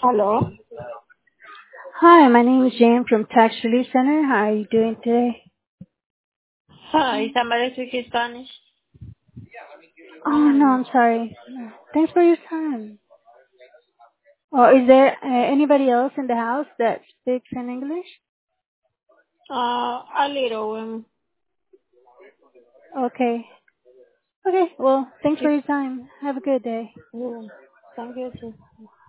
Hello. Hi, my name is Jane from Tax Relief Center. How are you doing today? Hi, somebody speak Spanish? Oh, no, I'm sorry. Thanks for your time. Is there anybody else in the house that speaks in English? A little. Okay. Okay, well, thanks for It, your time. Have a good day. yeah. Thank you too.